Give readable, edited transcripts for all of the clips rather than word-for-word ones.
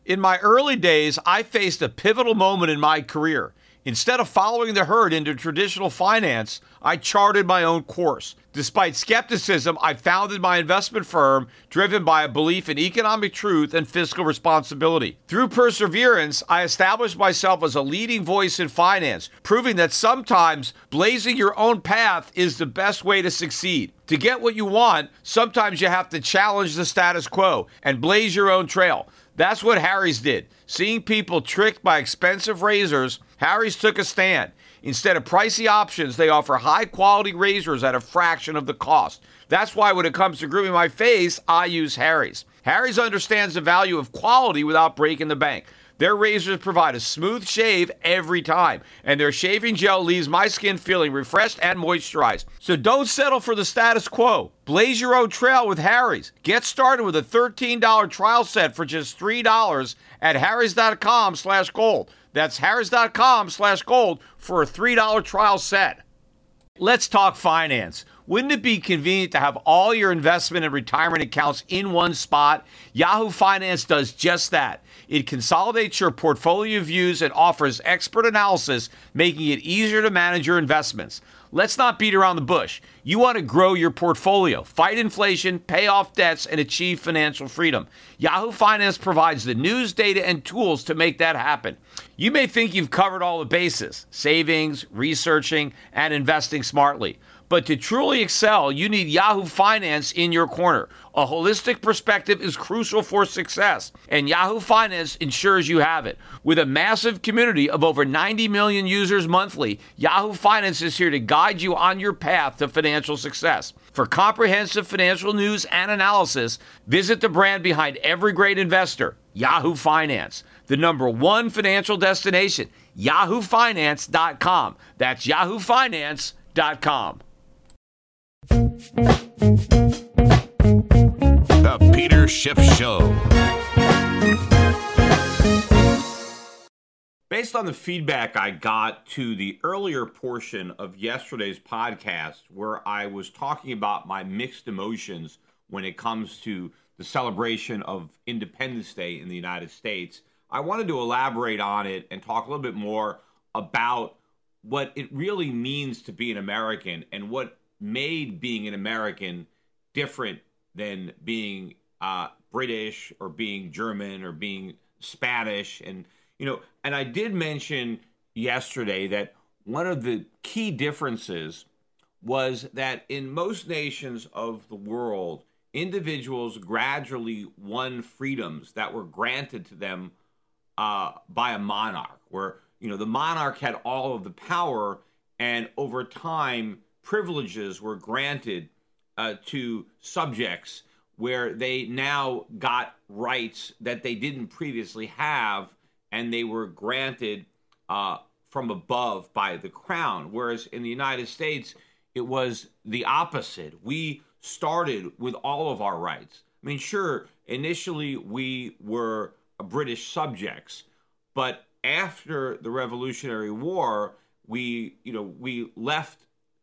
In my early days, I faced a pivotal moment in my career. Instead of following the herd into traditional finance, I charted my own course. Despite skepticism, I founded my investment firm driven by a belief in economic truth and fiscal responsibility. Through perseverance, I established myself as a leading voice in finance, proving that sometimes blazing your own path is the best way to succeed. To get what you want, sometimes you have to challenge the status quo and blaze your own trail. That's what Harry's did. Seeing people tricked by expensive razors, Harry's took a stand. Instead of pricey options, they offer high-quality razors at a fraction of the cost. That's why when it comes to grooming my face, I use Harry's. Harry's understands the value of quality without breaking the bank. Their razors provide a smooth shave every time, and their shaving gel leaves my skin feeling refreshed and moisturized. So don't settle for the status quo. Blaze your own trail with Harry's. Get started with a $13 trial set for just $3 at harrys.com/gold. That's harrys.com/gold for a $3 trial set. Let's talk finance. Wouldn't it be convenient to have all your investment and retirement accounts in one spot? Yahoo Finance does just that. It consolidates your portfolio views and offers expert analysis, making it easier to manage your investments. Let's not beat around the bush. You want to grow your portfolio, fight inflation, pay off debts, and achieve financial freedom. Yahoo Finance provides the news, data, and tools to make that happen. You may think you've covered all the bases: savings, researching, and investing smartly. But to truly excel, you need Yahoo Finance in your corner. A holistic perspective is crucial for success, and Yahoo Finance ensures you have it. With a massive community of over 90 million users monthly, Yahoo Finance is here to guide you on your path to financial success. For comprehensive financial news and analysis, visit the brand behind every great investor, Yahoo Finance, the #1 financial destination, yahoofinance.com. That's yahoofinance.com. The Peter Schiff Show. Based on the feedback I got to the earlier portion of yesterday's podcast, where I was talking about my mixed emotions when it comes to the celebration of Independence Day in the United States, I wanted to elaborate on it and talk a little bit more about what it really means to be an American and what made being an American different than being British or being German or being Spanish. And I did mention yesterday that one of the key differences was that in most nations of the world, individuals gradually won freedoms that were granted to them by a monarch, where the monarch had all of the power, and over time privileges were granted to subjects where they now got rights that they didn't previously have, and they were granted from above by the crown. Whereas in the United States, it was the opposite. We started with all of our rights. I mean, sure, initially we were British subjects, but after the Revolutionary War, we left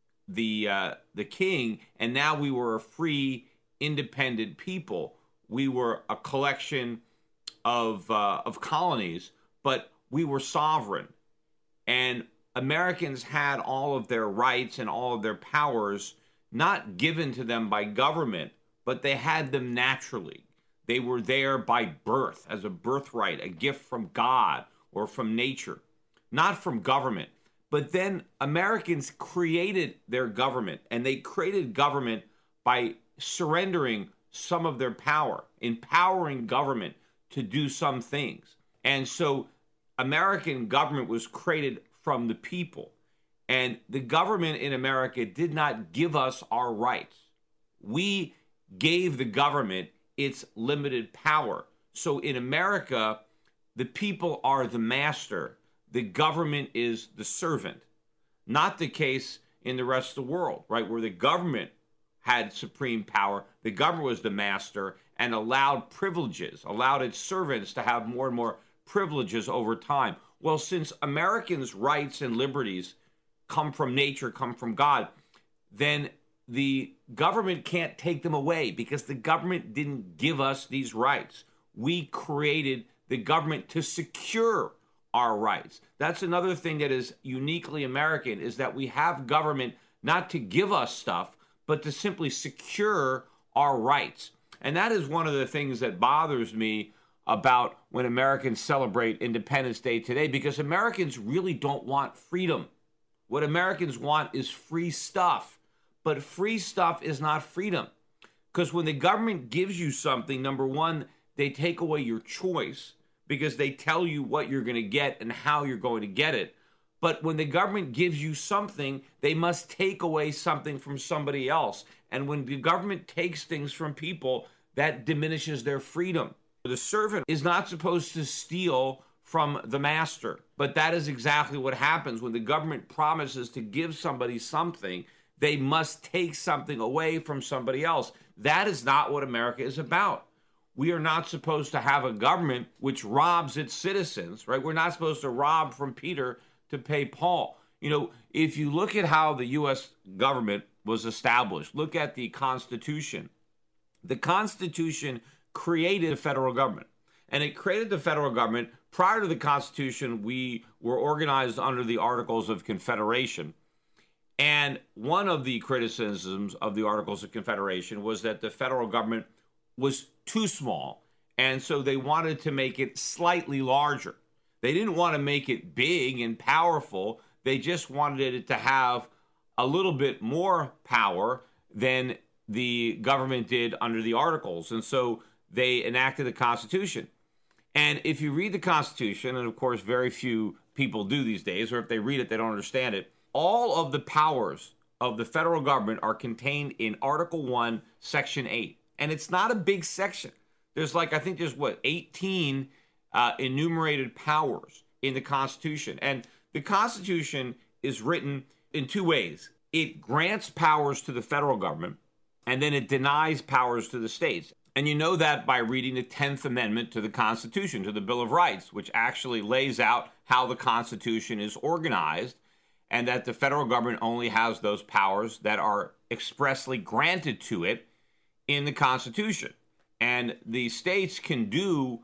the king, and now we were a free, independent people. We were a collection of colonies, but we were sovereign, and Americans had all of their rights and all of their powers not given to them by government, but they had them naturally. They were there by birth, as a birthright, a gift from God or from nature, not from government. But then Americans created their government, and they created government by surrendering some of their power, empowering government to do some things. And so American government was created from the people. And the government in America did not give us our rights. We gave the government its limited power. So in America, the people are the master. The government is the servant. Not the case in the rest of the world, right? Where the government had supreme power. The government was the master and allowed privileges, allowed its servants to have more and more privileges over time. Well, since Americans' rights and liberties come from nature, come from God, then the government can't take them away, because the government didn't give us these rights. We created the government to secure our rights. That's another thing that is uniquely American, is that we have government not to give us stuff, but to simply secure our rights. And that is one of the things that bothers me about when Americans celebrate Independence Day today, because Americans really don't want freedom. What Americans want is free stuff. But free stuff is not freedom. Because when the government gives you something, number one, they take away your choice because they tell you what you're going to get and how you're going to get it. But when the government gives you something, they must take away something from somebody else. And when the government takes things from people, that diminishes their freedom. The servant is not supposed to steal from the master. But that is exactly what happens when the government promises to give somebody something. They must take something away from somebody else. That is not what America is about. We are not supposed to have a government which robs its citizens, right? We're not supposed to rob from Peter to pay Paul. You know, if you look at how the U.S. government was established, look at the Constitution. The Constitution created the federal government. And it created the federal government. Prior to the Constitution, we were organized under the Articles of Confederation. And one of the criticisms of the Articles of Confederation was that the federal government was too small. And so they wanted to make it slightly larger. They didn't want to make it big and powerful. They just wanted it to have a little bit more power than the government did under the Articles. And so they enacted the Constitution. And if you read the Constitution, and of course very few people do these days, or if they read it, they don't understand it, all of the powers of the federal government are contained in Article 1, Section 8. And it's not a big section. There's 18 enumerated powers in the Constitution. And the Constitution is written in two ways. It grants powers to the federal government, and then it denies powers to the states. And you know that by reading the 10th Amendment to the Constitution, to the Bill of Rights, which actually lays out how the Constitution is organized, and that the federal government only has those powers that are expressly granted to it in the Constitution. And the states can do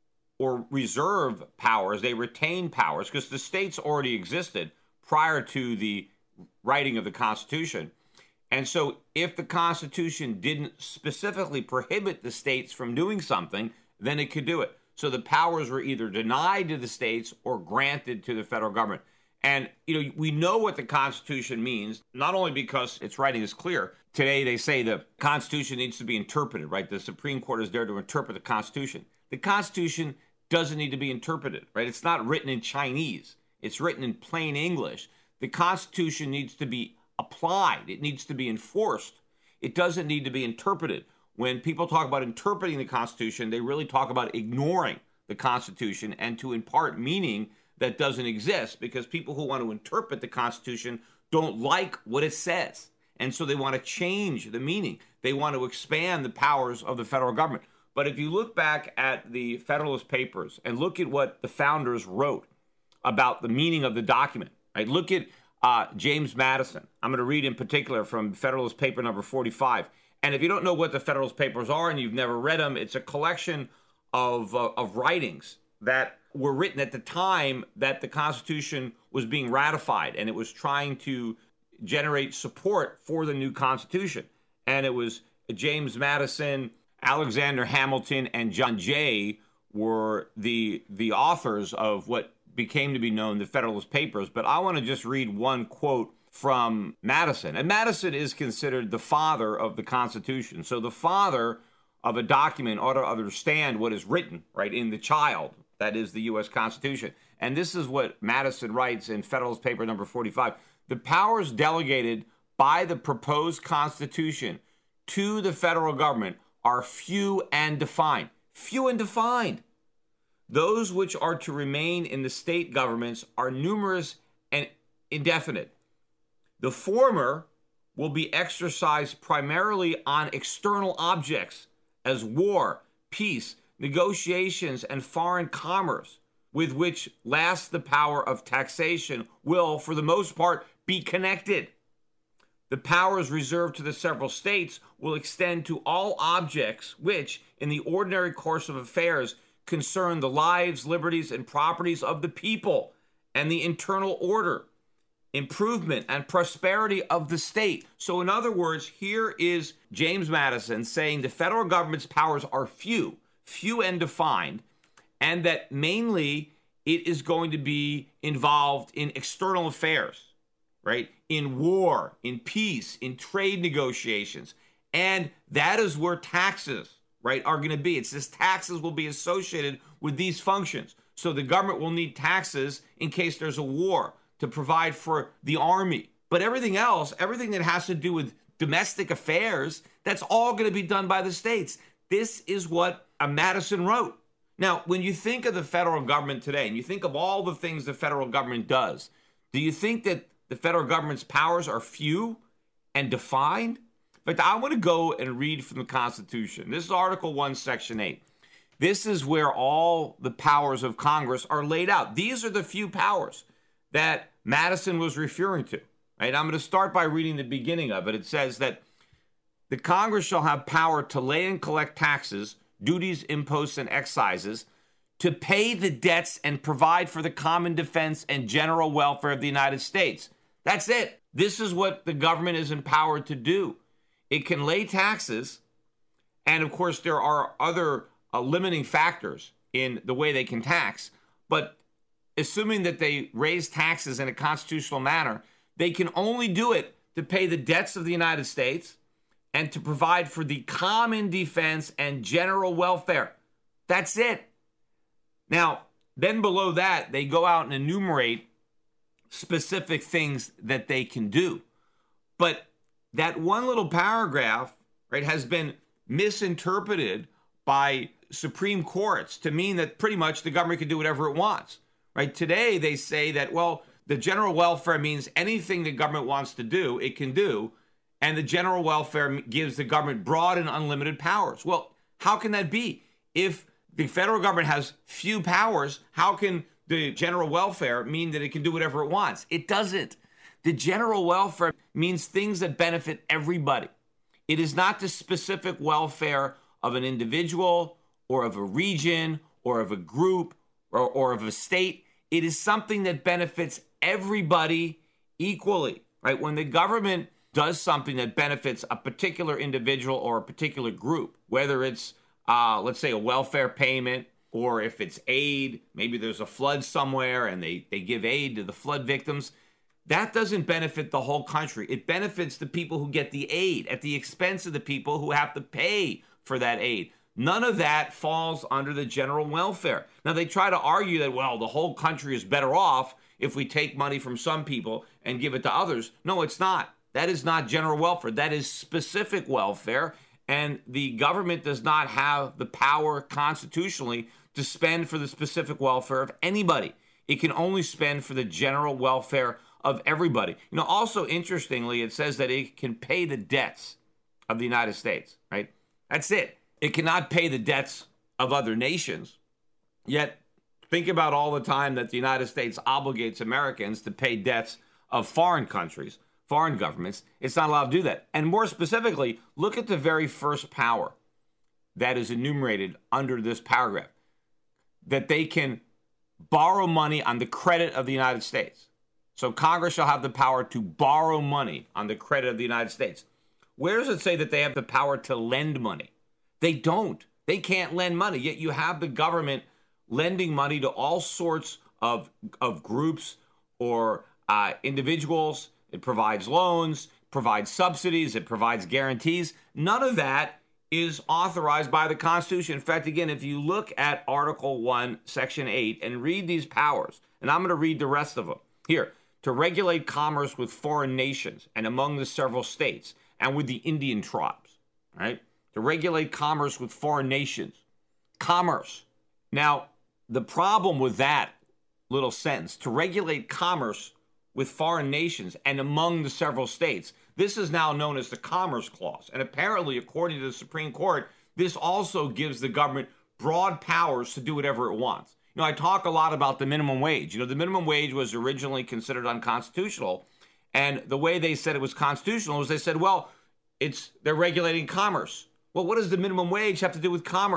or reserve powers. They retain powers because the states already existed prior to the writing of the Constitution. And so if the Constitution didn't specifically prohibit the states from doing something, then it could do it. So the powers were either denied to the states or granted to the federal government. And, we know what the Constitution means, not only because its writing is clear. Today, they say the Constitution needs to be interpreted, right? The Supreme Court is there to interpret the Constitution. The Constitution doesn't need to be interpreted, right? It's not written in Chinese. It's written in plain English. The Constitution needs to be applied. It needs to be enforced. It doesn't need to be interpreted. When people talk about interpreting the Constitution, they really talk about ignoring the Constitution and to impart meaning that doesn't exist, because people who want to interpret the Constitution don't like what it says. And so they want to change the meaning. They want to expand the powers of the federal government. But if you look back at the Federalist Papers and look at what the founders wrote about the meaning of the document, right? Look at James Madison. I'm going to read in particular from Federalist Paper number 45. And if you don't know what the Federalist Papers are and you've never read them, it's a collection of writings that were written at the time that the Constitution was being ratified, and it was trying to generate support for the new Constitution. And it was James Madison, Alexander Hamilton, and John Jay were the authors of what became to be known the Federalist Papers. But I want to just read one quote from Madison. And Madison is considered the father of the Constitution. So the father of a document ought to understand what is written, right, in the child, that is the U.S. Constitution. And this is what Madison writes in Federalist Paper number 45. The powers delegated by the proposed Constitution to the federal government are few and defined. Few and defined. Those which are to remain in the state governments are numerous and indefinite. The former will be exercised primarily on external objects as war, peace, negotiations, and foreign commerce, with which last the power of taxation will, for the most part, be connected. The powers reserved to the several states will extend to all objects which, in the ordinary course of affairs, concern the lives, liberties, and properties of the people and the internal order, improvement, and prosperity of the state. So in other words, here is James Madison saying the federal government's powers are few and defined, and that mainly it is going to be involved in external affairs, right? In war, in peace, in trade negotiations. And that is where taxes, right, are going to be. It says taxes will be associated with these functions. So the government will need taxes in case there's a war to provide for the army. But everything else, everything that has to do with domestic affairs, that's all going to be done by the states. This is what Madison wrote. Now, when you think of the federal government today, and you think of all the things the federal government does, do you think that the federal government's powers are few and defined? In fact, I want to go and read from the Constitution. This is Article 1, Section 8. This is where all the powers of Congress are laid out. These are the few powers that Madison was referring to. Right? I'm going to start by reading the beginning of it. It says that the Congress shall have power to lay and collect taxes, duties, imposts, and excises, to pay the debts and provide for the common defense and general welfare of the United States. That's it. This is what the government is empowered to do. It can lay taxes, and of course there are other limiting factors in the way they can tax, but assuming that they raise taxes in a constitutional manner, they can only do it to pay the debts of the United States and to provide for the common defense and general welfare. That's it. Now, then below that, they go out and enumerate specific things that they can do. But that one little paragraph, right, has been misinterpreted by Supreme Courts to mean that pretty much the government can do whatever it wants. Right? Today, they say that, well, the general welfare means anything the government wants to do, it can do. And the general welfare gives the government broad and unlimited powers. Well, how can that be? If the federal government has few powers, how can the general welfare mean that it can do whatever it wants? It doesn't. The general welfare means things that benefit everybody. It is not the specific welfare of an individual or of a region or of a group or of a state. It is something that benefits everybody equally, right? When the government does something that benefits a particular individual or a particular group, whether it's, let's say, a welfare payment, or if it's aid, maybe there's a flood somewhere and they give aid to the flood victims, that doesn't benefit the whole country. It benefits the people who get the aid at the expense of the people who have to pay for that aid. None of that falls under the general welfare. Now, they try to argue that, well, the whole country is better off if we take money from some people and give it to others. No, it's not. That is not general welfare. That is specific welfare, and the government does not have the power constitutionally to spend for the specific welfare of anybody. It can only spend for the general welfare of everybody. You know, also interestingly, it says that it can pay the debts of the United States, right? That's it. It cannot pay the debts of other nations. Yet, think about all the time that the United States obligates Americans to pay debts of foreign countries, foreign governments. It's not allowed to do that. And more specifically, look at the very first power that is enumerated under this paragraph, that they can borrow money on the credit of the United States. So Congress shall have the power to borrow money on the credit of the United States. Where does it say that they have the power to lend money? They don't. They can't lend money. Yet you have the government lending money to all sorts of groups or individuals. It provides loans, provides subsidies, it provides guarantees. None of that is authorized by the Constitution. In fact, again, if you look at Article 1, Section 8, and read these powers, and I'm going to read the rest of them. Here, to regulate commerce with foreign nations and among the several states and with the Indian tribes, right? To regulate commerce with foreign nations. Commerce. Now, the problem with that little sentence, to regulate commerce with foreign nations and among the several states, this is now known as the Commerce Clause. And apparently, according to the Supreme Court, this also gives the government broad powers to do whatever it wants. You know, I talk a lot about the minimum wage. You know, the minimum wage was originally considered unconstitutional. And the way they said it was constitutional was they said, well, they're regulating commerce. Well, what does the minimum wage have to do with commerce?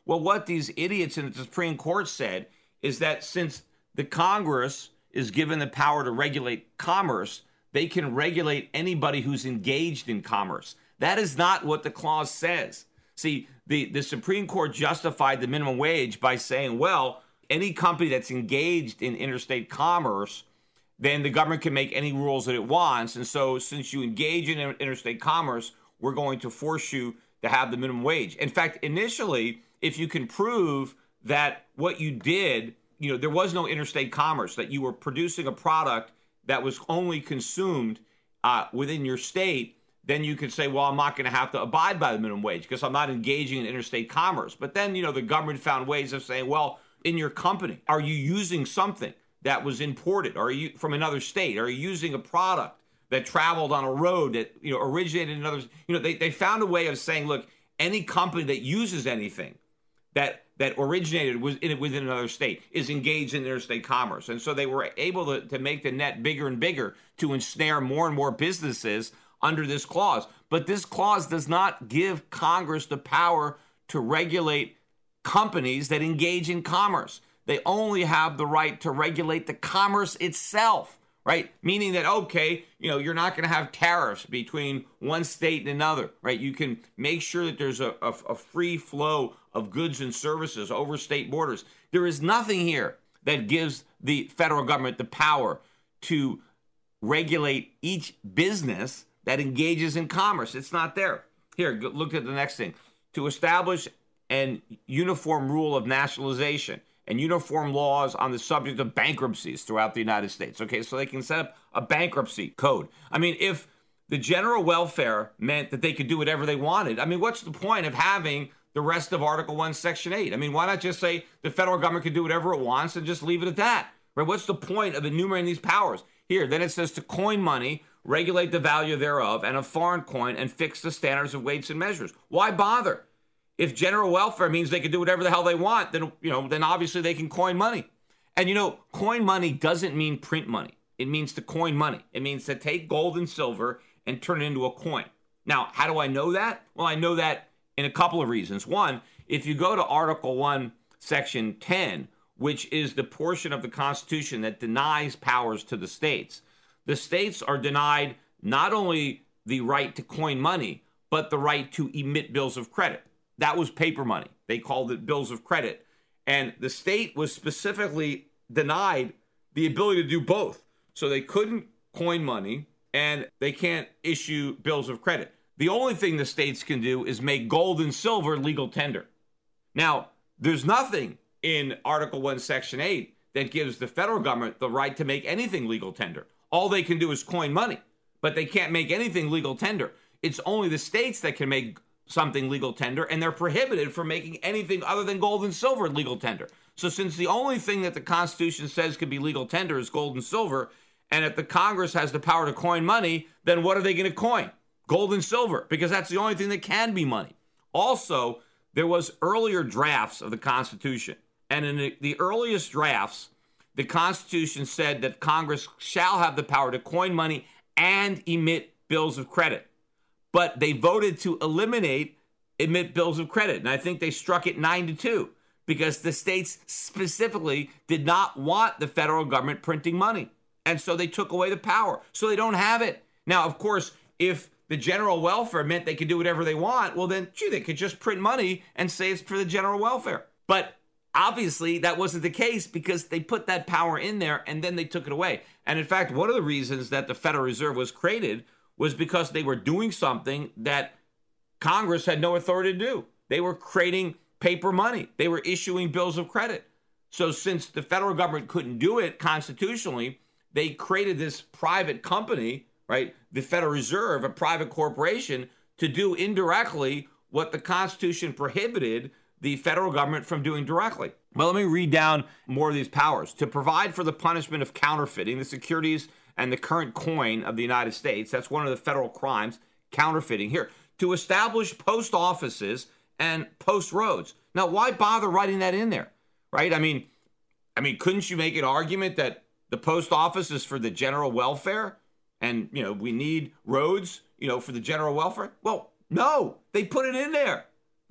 Well, what these idiots in the Supreme Court said is that since the Congress is given the power to regulate commerce, they can regulate anybody who's engaged in commerce. That is not what the clause says. See, the Supreme Court justified the minimum wage by saying, well, any company that's engaged in interstate commerce, then the government can make any rules that it wants. And so since you engage in interstate commerce, we're going to force you to have the minimum wage. In fact, initially, if you can prove that what you did, there was no interstate commerce, that you were producing a product that was only consumed within your state, then you could say, well, I'm not going to have to abide by the minimum wage because I'm not engaging in interstate commerce. But then, the government found ways of saying, well, in your company, are you using something that was imported? Are you from another state? Are you using a product that traveled on a road that, originated in others? They found a way of saying, look, any company that uses anything that originated within another state is engaged in interstate commerce. And so they were able to make the net bigger and bigger to ensnare more and more businesses under this clause. But this clause does not give Congress the power to regulate companies that engage in commerce. They only have the right to regulate the commerce itself, right? Meaning that, okay, you're not going to have tariffs between one state and another, right? You can make sure that there's a free flow of goods and services over state borders. There is nothing here that gives the federal government the power to regulate each business that engages in commerce. It's not there. Here, look at the next thing. To establish an uniform rule of nationalization and uniform laws on the subject of bankruptcies throughout the United States. Okay, so they can set up a bankruptcy code. I mean, if the general welfare meant that they could do whatever they wanted, what's the point of having the rest of Article 1, Section 8? Why not just say the federal government can do whatever it wants and just leave it at that? Right? What's the point of enumerating these powers? Here, then it says to coin money, regulate the value thereof, and a foreign coin, and fix the standards of weights and measures. Why bother? If general welfare means they can do whatever the hell they want, then obviously they can coin money. And coin money doesn't mean print money. It means to coin money. It means to take gold and silver and turn it into a coin. Now, how do I know that? Well, I know that in a couple of reasons. One, if you go to Article 1, Section 10, which is the portion of the Constitution that denies powers to the states are denied not only the right to coin money, but the right to emit bills of credit. That was paper money. They called it bills of credit. And the state was specifically denied the ability to do both. So they couldn't coin money and they can't issue bills of credit. The only thing the states can do is make gold and silver legal tender. Now, there's nothing in Article 1, Section 8 that gives the federal government the right to make anything legal tender. All they can do is coin money, but they can't make anything legal tender. It's only the states that can make something legal tender, and they're prohibited from making anything other than gold and silver legal tender. So since the only thing that the Constitution says can be legal tender is gold and silver, and if the Congress has the power to coin money, then what are they going to coin? Gold and silver, because that's the only thing that can be money. Also, there was earlier drafts of the Constitution, and in the earliest drafts, the Constitution said that Congress shall have the power to coin money and emit bills of credit. But they voted to eliminate emit bills of credit. And I think they struck it 9-2 because the states specifically did not want the federal government printing money. And so they took away the power. So they don't have it. Now, of course, if the general welfare meant they could do whatever they want, well then, they could just print money and say it's for the general welfare. But obviously, that wasn't the case because they put that power in there and then they took it away. And in fact, one of the reasons that the Federal Reserve was created was because they were doing something that Congress had no authority to do. They were creating paper money. They were issuing bills of credit. So since the federal government couldn't do it constitutionally, they created this private company, right? The Federal Reserve, a private corporation, to do indirectly what the Constitution prohibited the federal government from doing directly. Well, let me read down more of these powers. To provide for the punishment of counterfeiting the securities and the current coin of the United States. That's one of the federal crimes, counterfeiting. Here, to establish post offices and post roads. Now, why bother writing that in there, right? I mean, couldn't you make an argument that the post office is for the general welfare and, we need roads, for the general welfare? Well, no, they put it in there.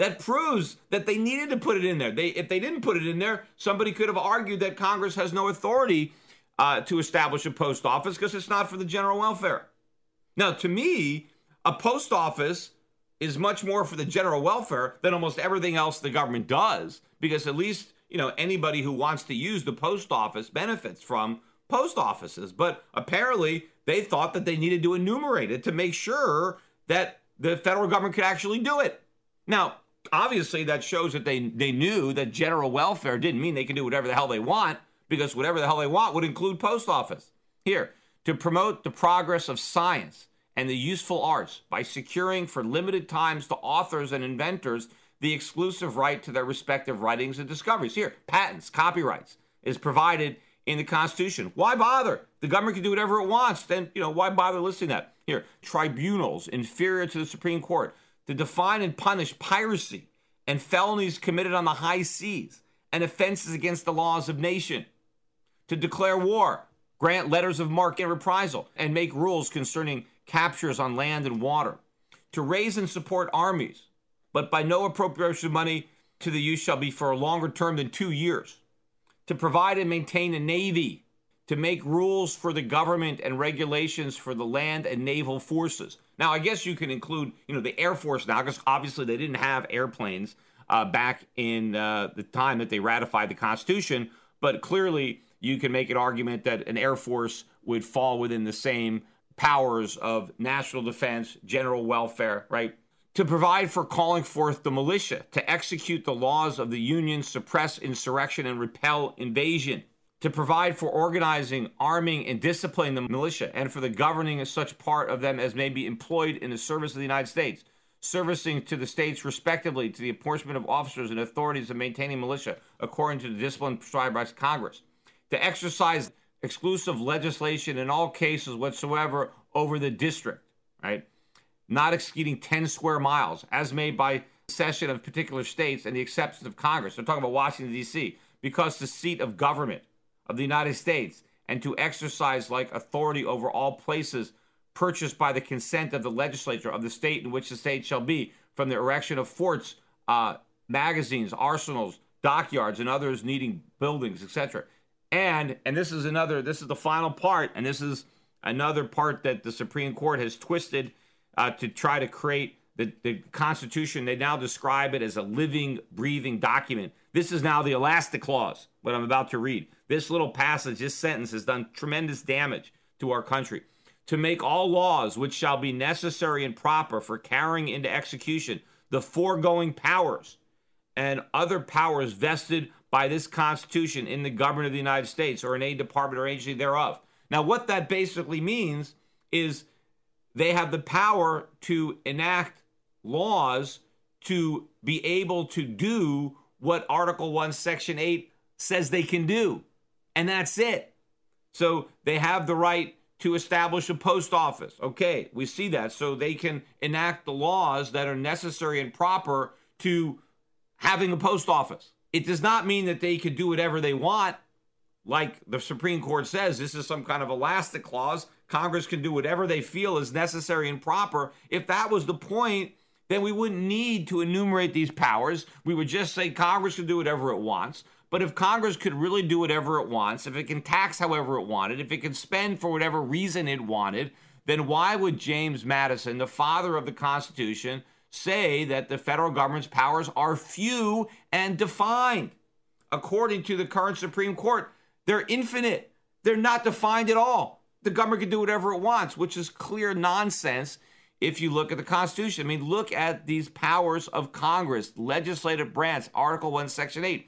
that proves that they needed to put it in there. If they didn't put it in there, somebody could have argued that Congress has no authority to establish a post office because it's not for the general welfare. Now, to me, a post office is much more for the general welfare than almost everything else the government does, because at least, anybody who wants to use the post office benefits from post offices. But apparently they thought that they needed to enumerate it to make sure that the federal government could actually do it. Now, obviously that shows that they knew that general welfare didn't mean they can do whatever the hell they want, because whatever the hell they want would include post office. Here, to promote the progress of science and the useful arts by securing for limited times to authors and inventors the exclusive right to their respective writings and discoveries. Here, patents, copyrights is provided in the Constitution. Why bother? The government can do whatever it wants. Then, why bother listing that? Here, tribunals inferior to the Supreme Court to define and punish piracy and felonies committed on the high seas and offenses against the laws of nation. To declare war, grant letters of marque and reprisal, and make rules concerning captures on land and water. To raise and support armies, but by no appropriation of money to the use shall be for a longer term than 2 years. To provide and maintain a navy, to make rules for the government and regulations for the land and naval forces. Now, I guess you can include, the Air Force now, because obviously they didn't have airplanes back in the time that they ratified the Constitution, but clearly you can make an argument that an Air Force would fall within the same powers of national defense, general welfare, right? To provide for calling forth the militia, to execute the laws of the Union, suppress insurrection, and repel invasion, to provide for organizing, arming, and disciplining the militia, and for the governing of such part of them as may be employed in the service of the United States, servicing to the states respectively to the apportionment of officers and authorities of maintaining militia according to the discipline prescribed by Congress, to exercise exclusive legislation in all cases whatsoever over the district, right? Not exceeding 10 square miles, as made by session of particular states and the acceptance of Congress. They're talking about Washington, D.C., because the seat of government of the United States, and to exercise like authority over all places purchased by the consent of the legislature of the state in which the state shall be, from the erection of forts, magazines, arsenals, dockyards, and others needing buildings, etc. And this is the final part, and this is another part that the Supreme Court has twisted to try to create the Constitution. They now describe it as a living, breathing document. This is now the elastic clause, what I'm about to read. This little passage, this sentence has done tremendous damage to our country. To make all laws which shall be necessary and proper for carrying into execution the foregoing powers and other powers vested by this Constitution in the government of the United States or in any department or agency thereof. Now, what that basically means is they have the power to enact laws to be able to do what Article 1, Section 8 says they can do. And that's it. So they have the right to establish a post office. Okay, we see that. So they can enact the laws that are necessary and proper to having a post office. It does not mean that they could do whatever they want. Like the Supreme Court says, this is some kind of elastic clause. Congress can do whatever they feel is necessary and proper. If that was the point, then we wouldn't need to enumerate these powers. We would just say Congress can do whatever it wants. But if Congress could really do whatever it wants, if it can tax however it wanted, if it can spend for whatever reason it wanted, then why would James Madison, the father of the Constitution, say that the federal government's powers are few and defined? According to the current Supreme Court, they're infinite. They're not defined at all. The government can do whatever it wants, which is clear nonsense if you look at the Constitution. I mean, look at these powers of Congress, legislative branch, Article 1, Section 8.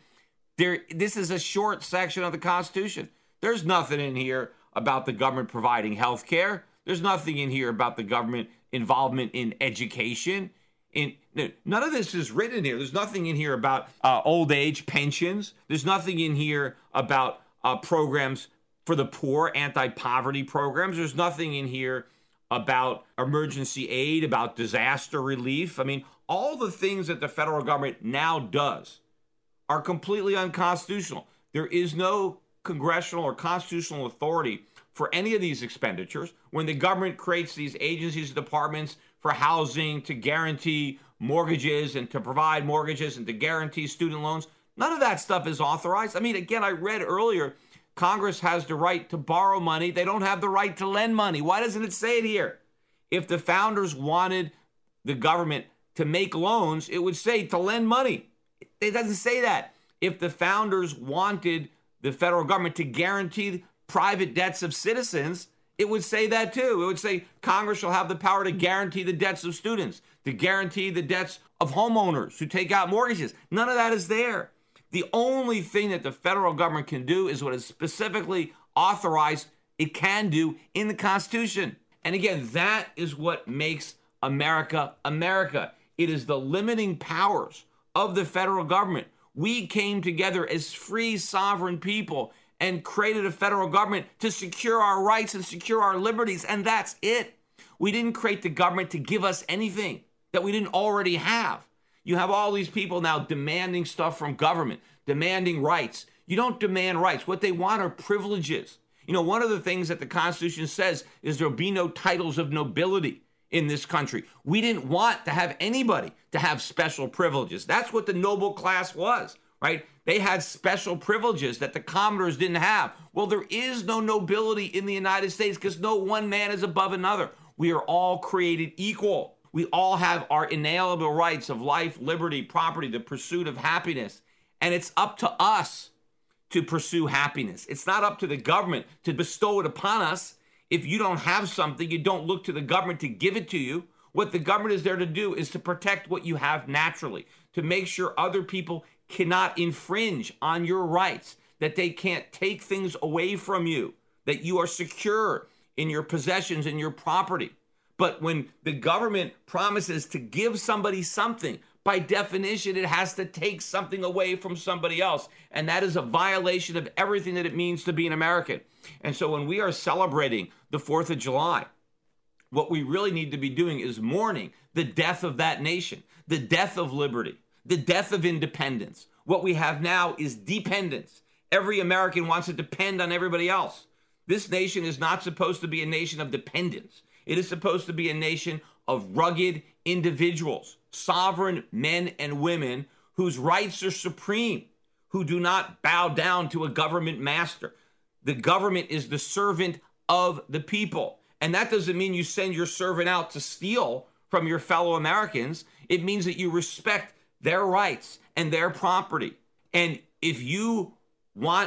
This is a short section of the Constitution. There's nothing in here about the government providing health care. There's nothing in here about the government involvement in education. None of this is written in here. There's nothing in here about old age pensions. There's nothing in here about programs for the poor, anti-poverty programs. There's nothing in here about emergency aid, about disaster relief. I mean, all the things that the federal government now does are completely unconstitutional. There is no congressional or constitutional authority for any of these expenditures. When the government creates these agencies and departments for housing, to guarantee mortgages and to provide mortgages and to guarantee student loans. None of that stuff is authorized. I mean, again, I read earlier, Congress has the right to borrow money. They don't have the right to lend money. Why doesn't it say it here? If the founders wanted the government to make loans, it would say to lend money. It doesn't say that. If the founders wanted the federal government to guarantee private debts of citizens, it would say that too. It would say Congress shall have the power to guarantee the debts of students, to guarantee the debts of homeowners who take out mortgages. None of that is there. The only thing that the federal government can do is what is specifically authorized it can do in the Constitution. And again, that is what makes America, America. It is the limiting powers of the federal government. We came together as free, sovereign people and created a federal government to secure our rights and secure our liberties, and that's it. We didn't create the government to give us anything that we didn't already have. You have all these people now demanding stuff from government, demanding rights. You don't demand rights. What they want are privileges. You know, one of the things that the Constitution says is there'll be no titles of nobility in this country. We didn't want to have anybody to have special privileges. That's what the noble class was, right? They had special privileges that the commoners didn't have. Well, there is no nobility in the United States because no one man is above another. We are all created equal. We all have our inalienable rights of life, liberty, property, the pursuit of happiness. And it's up to us to pursue happiness. It's not up to the government to bestow it upon us. If you don't have something, you don't look to the government to give it to you. What the government is there to do is to protect what you have naturally, to make sure other people cannot infringe on your rights, that they can't take things away from you, that you are secure in your possessions and your property. But when the government promises to give somebody something, by definition, it has to take something away from somebody else. And that is a violation of everything that it means to be an American. And so when we are celebrating the 4th of July, what we really need to be doing is mourning the death of that nation, the death of liberty, the death of independence. What we have now is dependence. Every American wants to depend on everybody else. This nation is not supposed to be a nation of dependence. It is supposed to be a nation of rugged individuals, sovereign men and women whose rights are supreme, who do not bow down to a government master. The government is the servant of the people. And that doesn't mean you send your servant out to steal from your fellow Americans. It means that you respect their rights and their property. And if you want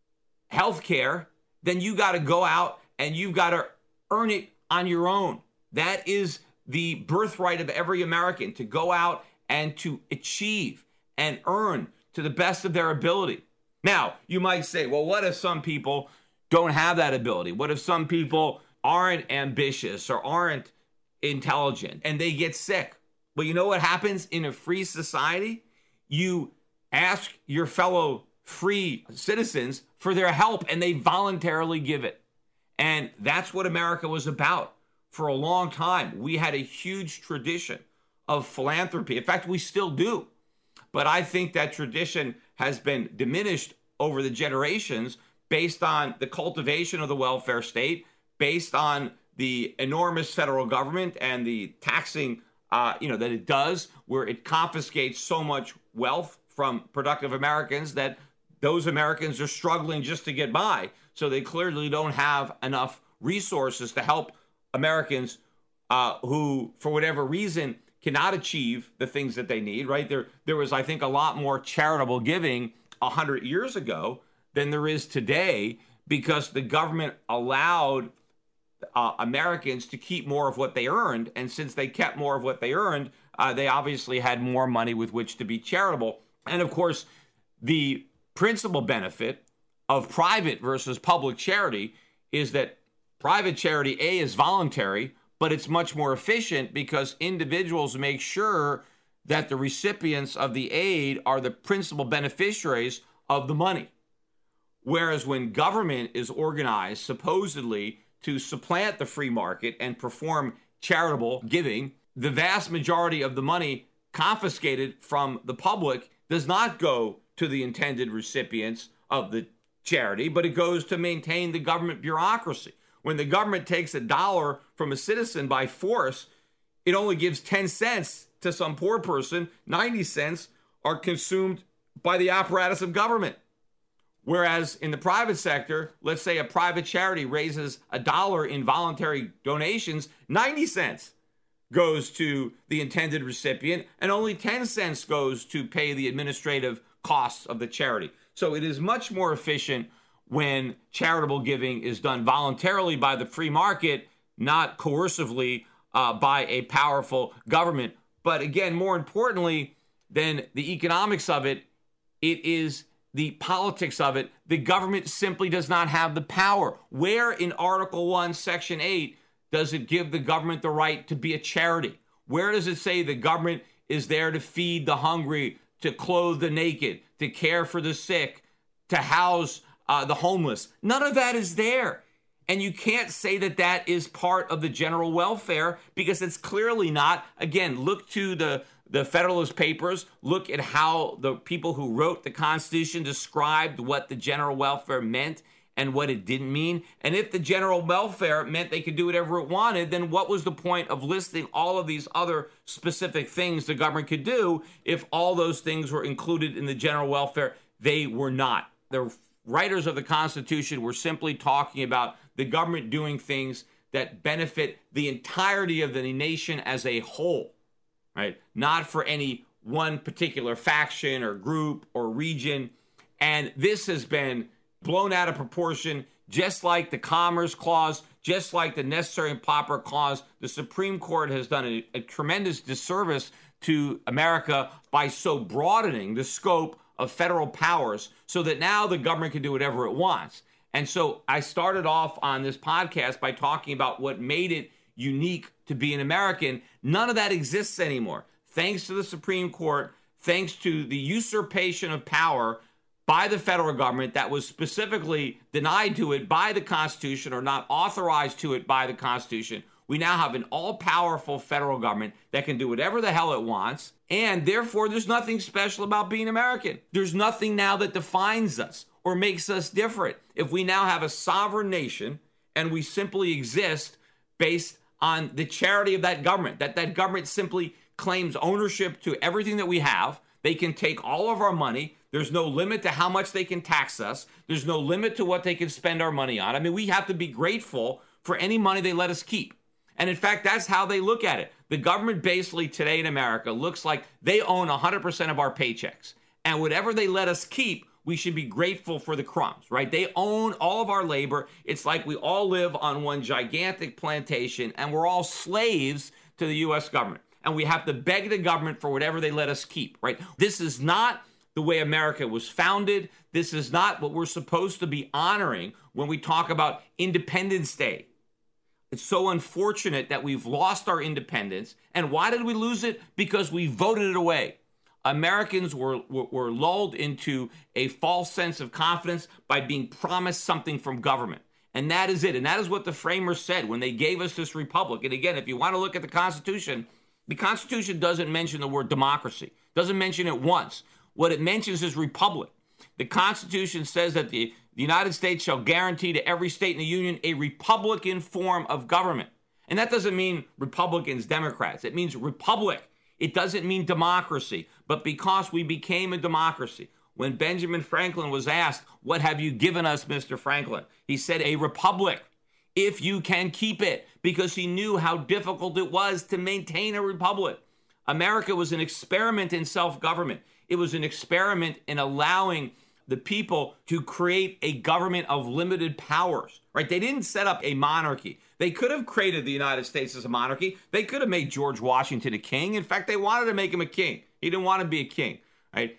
health care, then you got to go out and you've got to earn it on your own. That is the birthright of every American, to go out and to achieve and earn to the best of their ability. Now, you might say, well, what if some people don't have that ability? What if some people aren't ambitious or aren't intelligent and they get sick? Well, you know what happens in a free society? You ask your fellow free citizens for their help and they voluntarily give it. And that's what America was about. For a long time, we had a huge tradition of philanthropy. In fact, we still do. But I think that tradition has been diminished over the generations based on the cultivation of the welfare state, based on the enormous federal government and the taxing that it does, where it confiscates so much wealth from productive Americans that those Americans are struggling just to get by. So they clearly don't have enough resources to help Americans who, for whatever reason, cannot achieve the things that they need, right? There was, I think, a lot more charitable giving 100 years ago than there is today because the government allowed Americans to keep more of what they earned. And since they kept more of what they earned, they obviously had more money with which to be charitable. And of course, the principal benefit of private versus public charity is that private charity, A, is voluntary, but it's much more efficient because individuals make sure that the recipients of the aid are the principal beneficiaries of the money. Whereas when government is organized supposedly to supplant the free market and perform charitable giving, the vast majority of the money confiscated from the public does not go to the intended recipients of the charity, but it goes to maintain the government bureaucracy. When the government takes $1 from a citizen by force, it only gives 10 cents to some poor person, 90 cents are consumed by the apparatus of government. Whereas in the private sector, let's say a private charity raises $1 in voluntary donations, 90 cents goes to the intended recipient, and only 10 cents goes to pay the administrative costs of the charity. So it is much more efficient when charitable giving is done voluntarily by the free market, not coercively by a powerful government. But again, more importantly than the economics of it, it is the politics of it. The government simply does not have the power. Where in Article 1, Section 8, does it give the government the right to be a charity? Where does it say the government is there to feed the hungry, to clothe the naked, to care for the sick, to house the homeless? None of that is there. And you can't say that that is part of the general welfare because it's clearly not. Again, look to the Federalist Papers. Look at how the people who wrote the Constitution described what the general welfare meant and what it didn't mean. And if the general welfare meant they could do whatever it wanted, then what was the point of listing all of these other specific things the government could do if all those things were included in the general welfare? They were not. The writers of the Constitution were simply talking about the government doing things that benefit the entirety of the nation as a whole, right? Not for any one particular faction or group or region. And this has been blown out of proportion, just like the Commerce Clause, just like the Necessary and Proper Clause. The Supreme Court has done a tremendous disservice to America by so broadening the scope of federal powers so that now the government can do whatever it wants. And so I started off on this podcast by talking about what made it unique to be an American. None of that exists anymore. Thanks to the Supreme Court, thanks to the usurpation of power by the federal government that was specifically denied to it by the Constitution or not authorized to it by the Constitution. We now have an all-powerful federal government that can do whatever the hell it wants, and therefore there's nothing special about being American. There's nothing now that defines us or makes us different. If we now have a sovereign nation and we simply exist based on the charity of that government, that government simply claims ownership to everything that we have, they can take all of our money. There's no limit to how much they can tax us. There's no limit to what they can spend our money on. I mean, we have to be grateful for any money they let us keep. And in fact, that's how they look at it. The government basically today in America looks like they own 100% of our paychecks. And whatever they let us keep, we should be grateful for the crumbs, right? They own all of our labor. It's like we all live on one gigantic plantation and we're all slaves to the U.S. government. And we have to beg the government for whatever they let us keep, right? This is not the way America was founded. This is not what we're supposed to be honoring when we talk about Independence Day. It's so unfortunate that we've lost our independence. And why did we lose it? Because we voted it away. Americans were lulled into a false sense of confidence by being promised something from government. And that is it. And that is what the framers said when they gave us this republic. And again, if you want to look at the Constitution doesn't mention the word democracy. Doesn't mention it once. What it mentions is republic. The Constitution says that the United States shall guarantee to every state in the Union a Republican form of government. And that doesn't mean Republicans, Democrats. It means republic. It doesn't mean democracy. But because we became a democracy, when Benjamin Franklin was asked, "What have you given us, Mr. Franklin?" he said, "A republic, if you can keep it," because he knew how difficult it was to maintain a republic. America was an experiment in self-government. It was an experiment in allowing the people to create a government of limited powers, right? They didn't set up a monarchy. They could have created the United States as a monarchy. They could have made George Washington a king. In fact, they wanted to make him a king. He didn't want to be a king, right?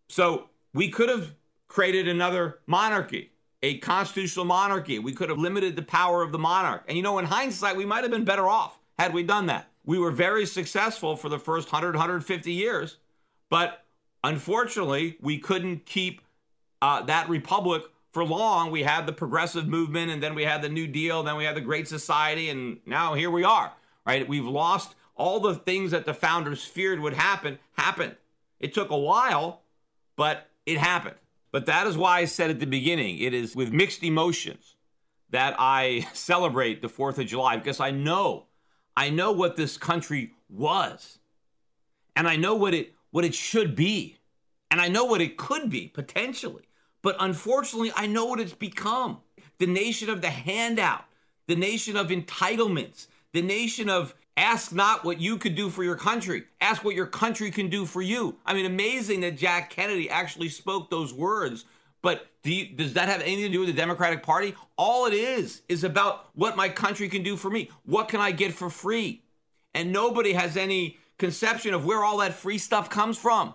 So we could have created another monarchy, a constitutional monarchy. We could have limited the power of the monarch. And in hindsight, we might have been better off had we done that. We were very successful for the first 100, 150 years, but unfortunately, we couldn't keep that republic for long. We had the progressive movement, and then we had the New Deal, then we had the Great Society, and now here we are, right? We've lost all the things that the founders feared would happen, happened. It took a while, but it happened. But that is why I said at the beginning, it is with mixed emotions that I celebrate the 4th of July, because I know what this country was. And I know what it should be. And I know what it could be, potentially. But unfortunately, I know what it's become. The nation of the handout, the nation of entitlements, the nation of ask not what you could do for your country, ask what your country can do for you. I mean, amazing that Jack Kennedy actually spoke those words. But does that have anything to do with the Democratic Party? All it is about what my country can do for me. What can I get for free? And nobody has any conception of where all that free stuff comes from.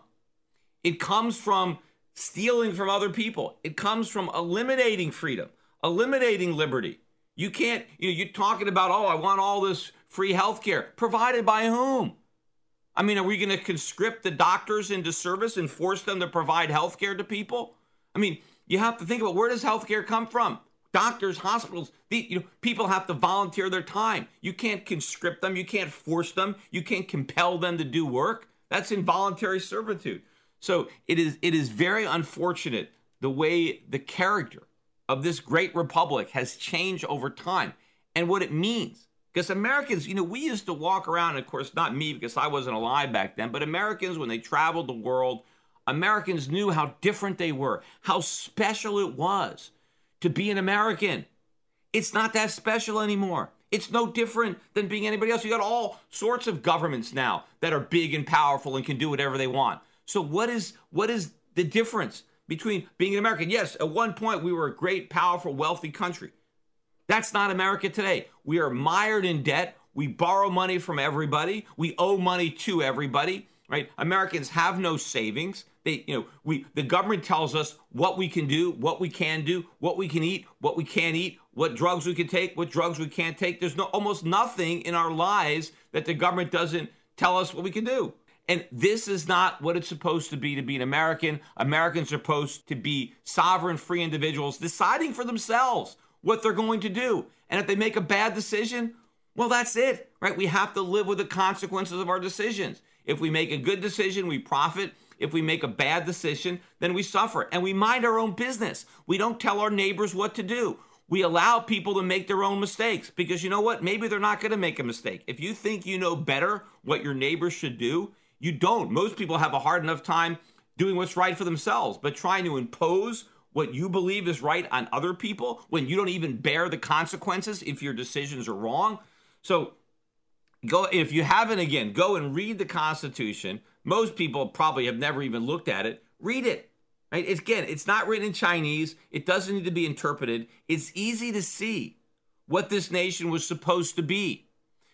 It comes from stealing from other people. It comes from eliminating freedom, eliminating liberty. You can't, you're talking about, I want all this free health care. Provided by whom? I mean, are we going to conscript the doctors into service and force them to provide health care to people? I mean, you have to think about, where does health care come from? Doctors, hospitals, people have to volunteer their time. You can't conscript them. You can't force them. You can't compel them to do work. That's involuntary servitude. So it is very unfortunate the way the character of this great republic has changed over time and what it means. Because Americans, we used to walk around, and of course, not me because I wasn't alive back then, but Americans, when they traveled the world, Americans knew how different they were, how special it was to be an American. It's not that special anymore. It's no different than being anybody else. You got all sorts of governments now that are big and powerful and can do whatever they want. So what is the difference between being an American? Yes, at one point we were a great, powerful, wealthy country. That's not America today. We are mired in debt. We borrow money from everybody. We owe money to everybody, right? Americans have no savings. The government tells us what we can do, what we can do, what we can eat, what we can't eat, what drugs we can take, what drugs we can't take. There's almost nothing in our lives that the government doesn't tell us what we can do. And this is not what it's supposed to be an American. Americans are supposed to be sovereign, free individuals deciding for themselves what they're going to do. And if they make a bad decision, well, that's it, right? We have to live with the consequences of our decisions. If we make a good decision, we profit. If we make a bad decision, then we suffer. And we mind our own business. We don't tell our neighbors what to do. We allow people to make their own mistakes because you know what? Maybe they're not going to make a mistake. If you think you know better what your neighbors should do, you don't. Most people have a hard enough time doing what's right for themselves, but trying to impose what you believe is right on other people when you don't even bear the consequences if your decisions are wrong. So if you haven't, again, go and read the Constitution. Most people probably have never even looked at it. Read it. Right? It's not written in Chinese. It doesn't need to be interpreted. It's easy to see what this nation was supposed to be.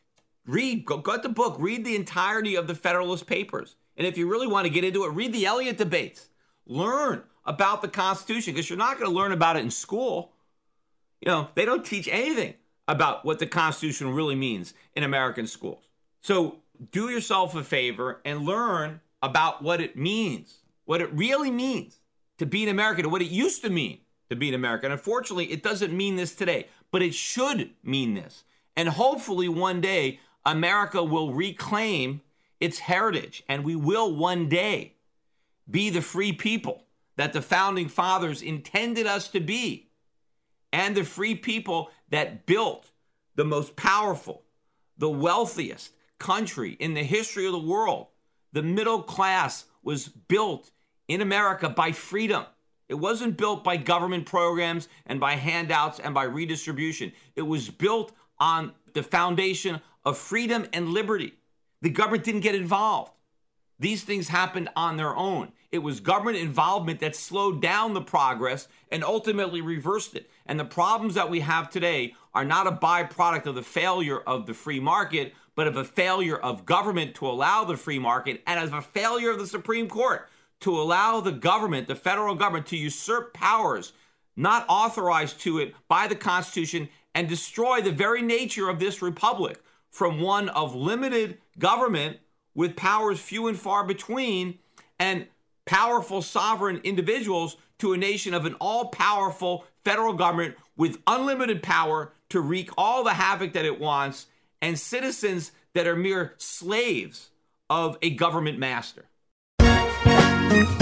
Go get the book. Read the entirety of the Federalist Papers. And if you really want to get into it, read the Elliott debates. Learn about the Constitution because you're not going to learn about it in school. They don't teach anything about what the Constitution really means in American schools. So do yourself a favor and learn about what it means, what it really means to be an American, and what it used to mean to be an American. Unfortunately, it doesn't mean this today, but it should mean this. And hopefully one day, America will reclaim its heritage, and we will one day be the free people that the founding fathers intended us to be, and the free people that built the most powerful, the wealthiest country in the history of the world. The middle class was built in America by freedom. It wasn't built by government programs and by handouts and by redistribution. It was built on the foundation of freedom and liberty. The government didn't get involved. These things happened on their own. It was government involvement that slowed down the progress and ultimately reversed it. And the problems that we have today are not a byproduct of the failure of the free market, but of a failure of government to allow the free market and of a failure of the Supreme Court to allow the government, the federal government, to usurp powers not authorized to it by the Constitution and destroy the very nature of this republic from one of limited government with powers few and far between and powerful sovereign individuals to a nation of an all-powerful federal government with unlimited power to wreak all the havoc that it wants and citizens that are mere slaves of a government master.